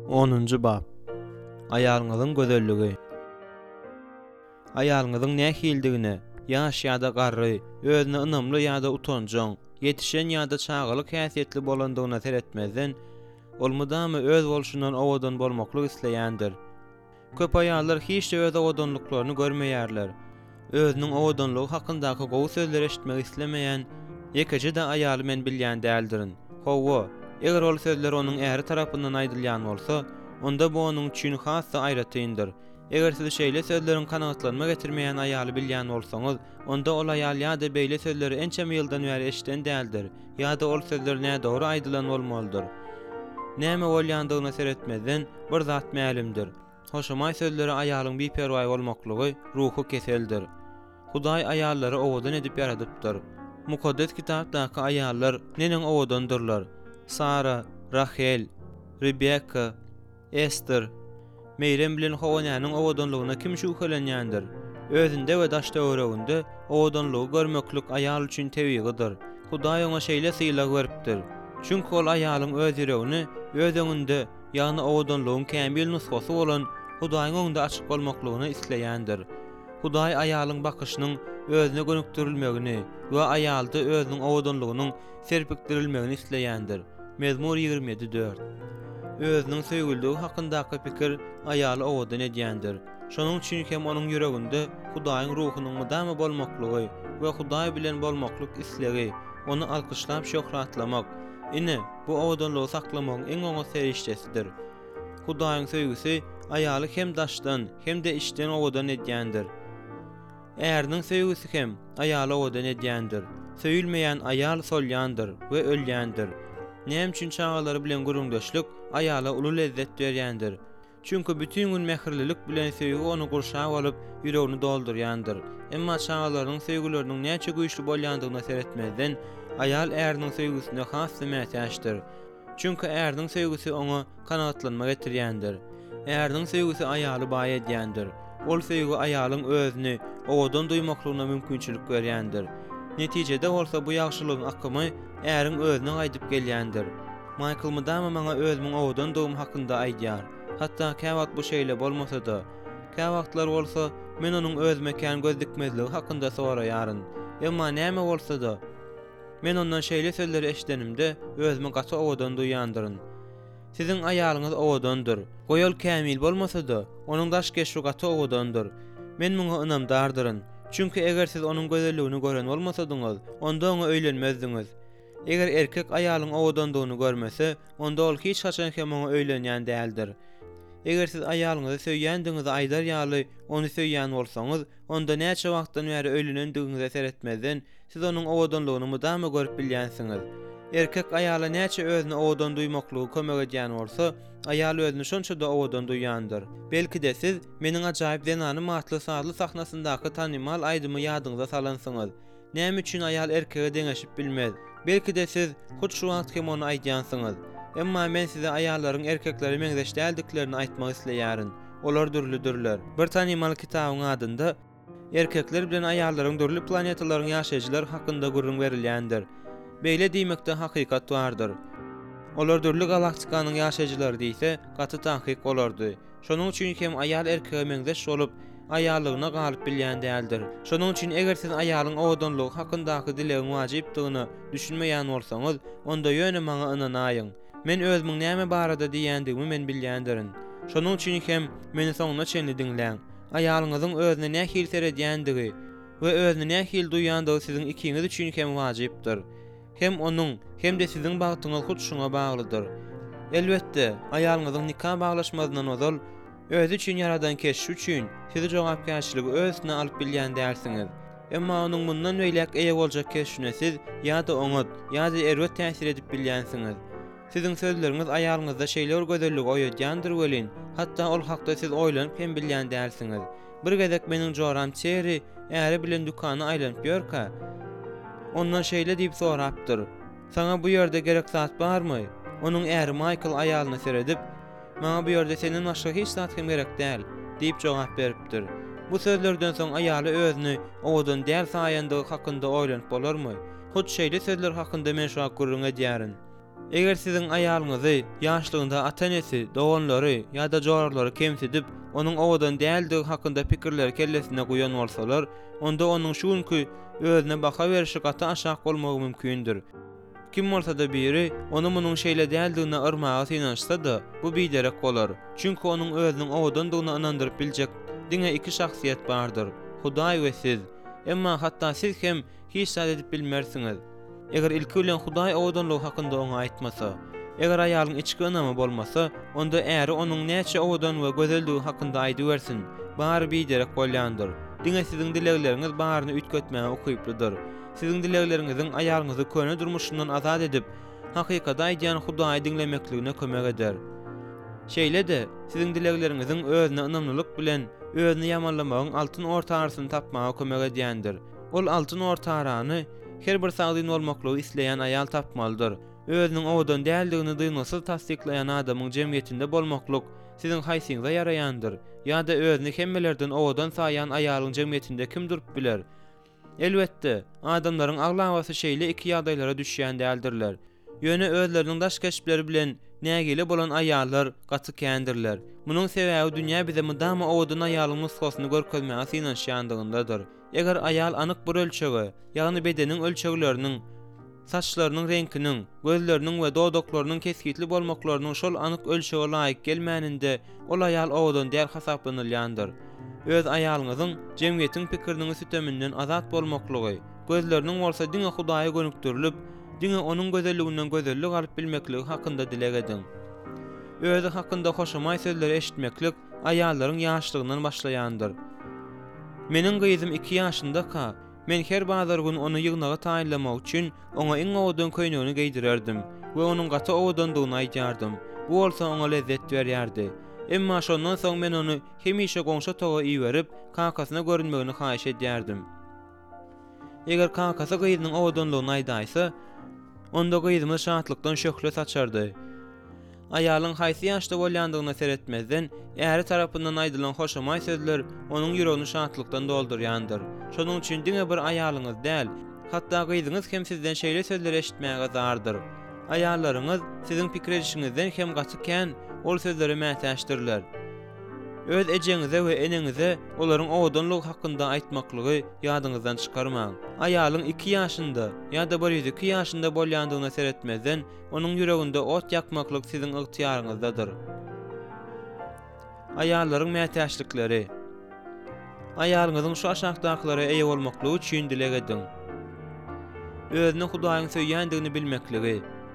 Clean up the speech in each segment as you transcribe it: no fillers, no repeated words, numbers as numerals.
10-njy bab. Aýalyňyzyň gözelligi. Aýalyňyzyň nähildigine, ýaş ýa-da garry, özüne ynamly ýa-da utanjaň, ýetişen ýa-da çagalyk häsiýetli bolandygyna seretmezden, ol mudamy öz bolşundan owadan bolmaklyk isleýändir. Köp aýallar hiç de öz owadanlyklaryny görmeýärler. Özüniň owadanlygy hakyndaky gowy sözleri eşitmek islemeýän ýekeje de aýaly men bilýän däldirin. Howa, eger ol sözler onuň äri tarapyndan aýdylýan bolsa, onda bu onuň üçin hassa aýratyndyr. Eger siz şeýle sözleriň kanagatlanma getirmeýän aýaly bilýän bolsaňyz, onda ol aýal ýa-da beýle sözleri ençem ýyldan bäri eşiten däldir, ýa-da ol sözler nädogry aýdylan bolmalydyr. Näme bolýandygyna seretmezden bir zat mälimdir. Hoşamaý sözleri aýalyň biperwaý bolmaklygy ruhy keseldir. Hudaý aýallary owadan edip ýaradypdyr. Mukaddes kitapdaky aýallar neniň owadandyrlar? Sara, Rahel, Rebecca, Esther, Meyrem bilen Hawananyň owadanlygyna kim şüphelenýändir? Özünde we daş döwreginde owadanlygy görmeklik aýal üçin tebigidir. Hudaý ona şeýle syýla beripdir. Çünki ol aýalyň öz ýüregini öz öňünde, ýagny owadanlygyň kämil nusgasy bolan Hudaýyň öňünde açyk bolmaklygyny isleýändir. Hudaý aýalyň bakyşynyň özüne gönükdirilmegini we aýalda özüniň owadanlygynyň serpikdirilmegini isleýändir. Mezmur 27:4. Özüniň söýgüldigi hakyndaky pikir aýaly owadan edýändir. Şonuň üçin hem onuň ýüreginde Hudaýyň ruhunyň mudamy bolmaklygy we Hudaý bilen bolmaklyk islegi, onu alkyşlap şöhratlamak, ine bu owadanlygy saklamagyň eň oňa serişdesidir. Hudaýyň söýgüsi aýaly hem daşdan hem de işden owadan edýändir. Ärniň söýgüsi hem aýaly owadan edýändir. Söýülmeýän aýal solýandyr we ölýändir. Näme üçin çagalary bilen gurungdaşlyk aýala uly lezzet berýändir. Çünki bütün gün mehirlilik bilen söýgü onu gurşap alyp ýüregini doldurýandyr. Emma çagalaryň söýgüleriniň näçe güýçli bolýandygyna seretmezden aýal ärniň söýgüsine has mätäşdir. Çünki ärniň söýgüsi ona kanagatlanma getirýändir. Ärniň söýgüsi aýaly baý edýändir. Ol söýgü aýalyň özüni owadan duýmaklygyna mümkinçilik berýändir. Netijede bolsa bu ýagşylygyň akymy äriň özüne gaýdyp gelýändir. Michael mudamy maňa özümiň owadan dugum hakynda aýdýar. Hatda käwagt bu şeýle bolmasa-da, käwagtlar bolsa men onuň özüme kän göz dikmezligi hakynda soraýaryn. Emma näme bolsa-da, men ondan şeýle sözleri eşdenimde özüme gaty owadan duýandyryn. Siziň aýalyňyz owadandyr. Goýal kämil bolmasa-da, onuň daş geçşi gaty owadandyr. Men muňa ynamdardyryn. Çünki eger siz onuň gözelligini gören bolmasadyňyz, onda oňa öýlenmezdiňiz. Eger erkek aýalyň owadandygyny görmese, onda ol hiç haçan hem oňa öýlenýän däldir. Eger siz aýalyňyzy söýýändiňizi aýdar ýaly onu söýýän bolsaňyz, onda näçe wagtdan bäri öýlenendigiňizi seretmezden siz onuň owadanlygyny mudamy görüp bilýänsiňiz. Erkek aýala näçe özüni owadan duýmaklygy kömek edýän bolsa, aýal özüni şonça da owadan duýýandyr. Belki de siz meniň ajaýyp denany matly sazly sahnasyndaky tanymal aýdymy ýadyňyza salansyňyz. Näme üçin aýal erkege deňeşip bilmez? Belki de siz hut şu wagt hem onu aýdýansyňyz. Emma men size aýallaryň erkekleri meňzeş däldiklerini aýtmak isleýärin. Olar dürlüdürler. Bir tanymal kitabyň adynda erkekler bilen aýallaryň dürli planetalaryň ýaşaýjylary hakynda gurrun berilýändir. Beýle diýmekde hakykat bardyr. Olar dürli galaktikaның ýaşaýjylary diýse, gaty tahqiq bolardy. Şonuň üçin hem aýal erkege meňzeş bolup, aýallygyna galyp bilýän däldir. Şonuň üçin eger siz aýalyň owadanlygy hakyndaky dilegiň wajypdygyny düşünmeýän bolsaňyz, onda ýöne maňa ynanaýyň. Men özümiň näme barada diýändigimi men bilýändirin. Şonuň üçin hem meni soňuna çenli diňläň. Aýalyňyzyň özüne nähil seredýändigi we özüne nähil duýandygy siziň ikiňiz üçin hem wajypdyr. Hem onuň hem de siziň bagtyňyz hut şuňa baglydyr. Elbetde, aýalyňyzyň nikah baglaşmazyndan ozal, özü üçin yaradan keşi üçin sizi jogapkärçiligi özüne alyp bilýän dälsiňiz. Emma onuň mundan öýlek eýe boljak keşine siz ýa-da oňat, ýa-da erwet täsir edip bilýänsiňiz. Siziň sözleriňiz aýalyňyzda şeýler gözellig oýadýandyr welin, hatda ol hakda siz oýlanyp hem bilýän dälsiňiz. Bir gezek meniň joram çeri, äri bilen dukany aýlanyp ýörkä. Ondan şeýle diýip sorapdyr. Saňa bu ýerde gerek zat barmy? Onuň äri Michael aýalyna seredip, "Maňa bu ýerde senden başga hiç zat hem gerek däl" diýip jogap beripdir. Bu sözlerden soň aýaly özüni owadan däl saýandygy hakynda oýlanyp bolarmy? Hut şeýle sözler hakynda men şu gurrun edýärin. Eger siziň aýalyňyzy ýaşlygynda ata-enesi, doganlary ýa-da jogarlary kemsidip, onuň owadan däldigi hakynda pikirler kellesine guýan bolsalar, onda onuň şu günkü özüne baka berişi gaty aşak bolmagy mümkindir. Kim bolsa-da biri onu munyň şeýle däldigine yrmaga synanşsa da, bu biderek bolar. Çünki onuň özüniň owadandygyna inandyryp biljek diňe iki şahsiýet bardyr: Hudaý we siz. Emma hatda siz hem hiç zat edip bilmersiňiz. Eger ilki bilen Hudaý owadanlygy hakynda oňa aýtmasa, eger aýalyň içki ynamy bolmasa, onda äri onuň näçe owadan we gözeldigi hakynda aýdy bersin, bary biderek bolýandyr. Diňe siziň dilekleriňiz baryny ütgetmäge ukyplydyr. Siziň dilekleriňiziň aýalyňyzy köne durmuşyndan azad edip, hakykata aýdýan Hudaý diňlemekligine kömek eder. Şeýle de siziň dilekleriňiziň özüne ynamlylyk bilen özüni ýamanlamagyň altyn ortarasyny tapmaga kömek edýändir. Ol altyn ortarany her bir sagdyn bolmaklygy isleýän aýal tapmalydyr. Özüniň owadan däldigini duýmasy tasdiklaýan adamyň jemgyýetinde bolmaklyk siziň haýsyňyza ýaraýandyr. Ýa-da özüni hemmelerden owadan saýan aýalyň jemgyýetinde kim durup biler? Elbetde, adamlaryň aglawasy şeýle iki ýagdaýlara düşýän däldirler. Ýöne özleriniň daş keşipleri bilen nägili bolan aýallar gaty kändirler. Munyň sebäbi dünýä bize mydama owadan aýalyň nusgasyny görkezmäge synanşýandygyndadyr. Eger aýal anyk bir ölçege, ýagny bedeniň ölçegleriniň, saçlarynyň reňkiniň, gözleriniň we dodaklarynyň keskitli bolmaklarynyň şol anyk ölçege laýyk gelmäninde ol aýal owadan däl hasaplanylýandyr. Öz aýalyňyzyň jemgyýetiň pikiriniň süteminden azat bolmaklygy, gözleriniň bolsa diňe Hudaýa gönükdirilip, diňe onuň gözelliginden gözellik alyp bilmekligi hakynda dilek ediň. Özü hakynda hoşamaý sözleri eşitmeklik aýallaryň ýaşlygynyň başlaýandyr. Meniň gyzym 2 ýaşynda-ka, men her bazar gün onu ýygnaga taýinlamak üçin oňa iň owadan köýnegini giydirerdim we onuň gaty owadandygyny aýdýardym. Bu bolsa oňa lezzet berýärdi. Emma şondan soň men onu hemişe goňşa toga iýerip, kakasyna görünmegini haýyş edýärdim. Eger kakasy gyzynyň owadanlygyny aýdaýsa, onda gyzymy şatlykdan şöhle saçardy. Aýalyň haýsy ýaşda bolýandygyna seretmezden, äri tarapyndan aýdylan hoşamaý sözler onuň ýüregini şatlykdan doldurýandyr. Şonuň üçin diňe bir aýalyňyz däl, hatda gyzyňyz hem sizden şeýle sözler eşitmäge zardyr. Aýallaryňyz siziň pikir edişiňizden hem gaty kän ol sözleri mätäşdirler. Öz ejeňize we eneňize olaryň owadanlygy hakynda aýtmaklygy ýadyňyzdan çykarmaň. Aýalyň 2 ýaşynda ýa-da 102 ýaşynda bolýandygyna seretmezden, onuň ýüreginde ot ýakmaklyk siziň ygtyýaryňyzdadyr. Aýallaryň mätäşlikleri. Aýalyňyzyň şu aşagdakylary eýe bolmaklygy üçin dilek ediň. Özüne Hudaýyň söýýändigini bilmekligi.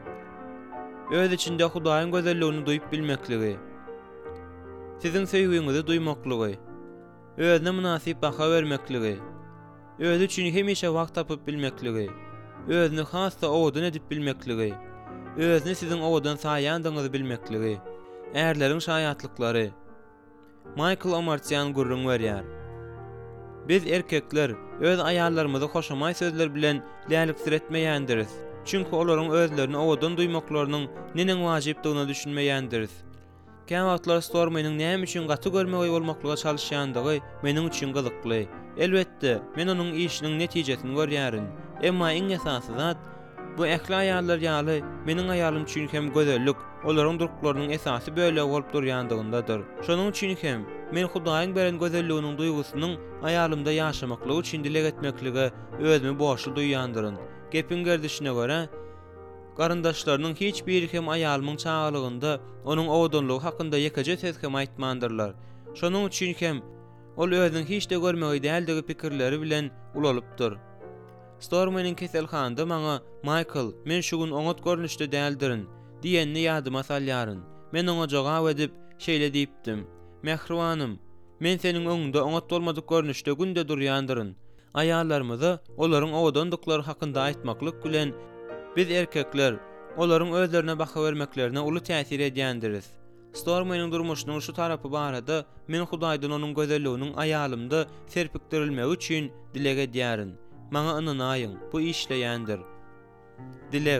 Öz içinde Hudaýyň gözelligini duýup bilmekligi. Siziň söýgüňizi duýmaklygy. Özüne münasip baka bermekligi. Özü üçin hemişe wagt tapyp bilmekligi. Özüni hassa owadan edip bilmekligi. Özüni siziň owadan saýandygyňyzy bilmekligi. Erleriň şaýatlykları. Michael Amartyan gurrun berýär. Biz erkekler öz aýallarymyzy hoşamaý sözler bilen lälikdir etmeýändiriz. Çünki olaryň özlerini owadan duýmaklarynyň nenen wajypdygyna düşünmeýändiriz. Kän wagtlar Stormynyň näme üçin gaty görmegi bolmaklyga çalışýandygy meniň üçin gyzykly. Elbetde, men onuň işiniň netijesini görýärin. Emma iň esasy zat, bu ähli aýallar ýaly meniň aýalym üçin hem gözellik, olaryň durklarynyň esasy böle bolup durýandygyndadyr. Şonuň üçin hem men Hudaýyň beren gözelliginiň duýgusynyň aýalymda ýaşamaklygy üçin dilek etmekligi özümi boşul duýýandyryn. Gepin gerdişine göre, garyndaşlarynyň hiç biri hem aýalymyň çağalygynda onuň owadanlygy hakynda ýekeje söz hem aýtmandyrlar. Şonuň üçin hem ol özüniň hiç de görmegi däldigi pikirleri bilen ulalypdyr. Stormynyň keselhanda maňa Michael, men şu gün oňat görnüşde däldirin diýenini ýadyma salýaryn. Men oňa jogap edip şeýle diýipdim: "Mehribanym, men seniň öňünde oňat bolmadyk görnüşde günde durýandyryn. Aýallarymyza olaryň owadandyklary hakynda aýtmaklyk bilen biz erkekler olaryň özlerine baka bermeklerine uly täsir edýändiriz. Stormynyň durmuşynyň şu tarapy barada men Hudaýdan onuň gözelliginiň aýalymda serpikdirilmegi üçin dilek edýärin. Maňa ynanaýyň, bu işleýändir." Dilek.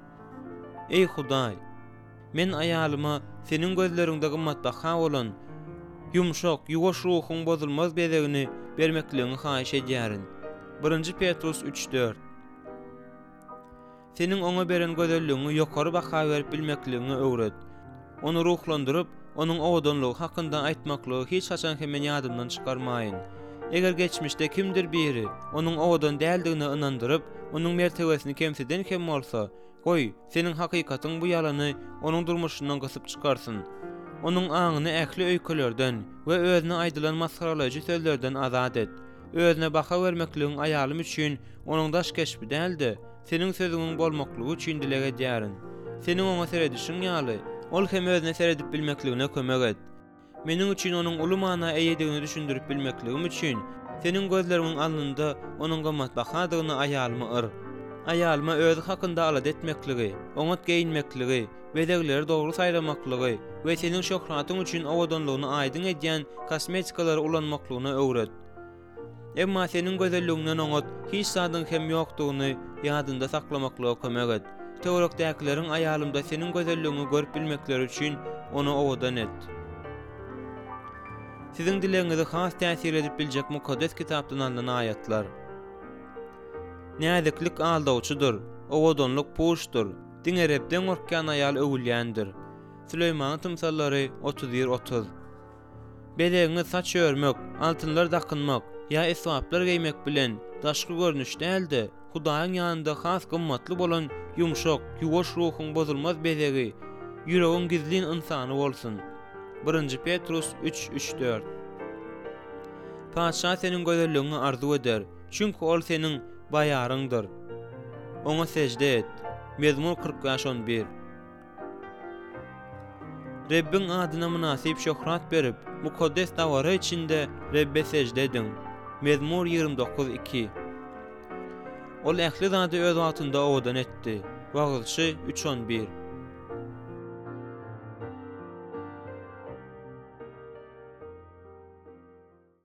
Ey Hudaý, men aýalyma seniň gözleriňde gymmatbaha bolan yumşak, ýuwaş ruhyň bozulmaz bezegini bermekligini haýyş edýärin. 1 Petrus 3:4. Senin oňa beren gözelligiňi ýokary baha berip bilmekligiňi öwret. Onu ruhlandyryp, onuň owdanlygy hakynda aýtmaklygy hiç haçan hemen ýadymdan çykarmaýyn. Eger geçmişde kimdir biri onuň owdan däldigine inandyryp, onuň mertebesini kemseden kim bolsa, goý, senin hakykatyň bu ýalany onuň durmuşyndan gysyp çykarsyn. Onuň aňyny ähli öýkelerden we özüne aýdylan maskaralaýjy sözlerden azat et. Özüne baha bermekligiň aýalym üçin onuň daş keşbi däldi, senin sözüňiň bolmaklygy üçin dilek edýärin. Senin oňa seredişiň ýaly, ol hem özüne seredip bilmekligine kömek et. Meniň üçin onuň uly mana eýedigini düşündirip bilmekligim üçin senin gözleriň alnynda onuň gymmat bahadygyny aýalyma yr. Aýalyma özü hakynda alat etmekligi, oňat geýinmekligi, bedegleri dogry saýlamaklygy we senin şöhratyň üçin owadanlygyny aýdyn edýän kosmetikalary ulanmaklygyny öwret. Emma senin gözelligiňden oňat hiç sadyň hem ýokdugyny ýadynda saklamaklyga kömek et. Töwerekdäkilerin aýalymda senin gözelligiňi görüp bilmekleri üçin onu owadan et. Sizin dileňizi has täsir edip biljek mukaddes kitapdan alynan aýatlar. Näziklik aldawçydyr, owadanlyk puşdur. Diňerebden gorkýan aýal öwülýändir. Süleyman tymsallary 31-30. Bedeňi saç örmek, altynlar dakynmak ýa eswaplar geýmek bilen daşky görnüş däldi. Hudaýyň ýanynda has gymmatly bolan ýumşak, ýuwaş ruhyň bozulmaz bedegi, ýüregiň gizlin insany bolsun. 1 Petrus 3:3-4. Paşa senin gözelligiňi arzu eder, çünki ol senin baýaryňdyr. Oňa secde et. Mezmur 45:11. Rebbin adyna münasip şöhrat berip, mukaddes dawara içinde Rebbe secde edin. Mezmur 29:2. Ol ähli zady öz altynda owadan etdi. Wagylçy 3:11.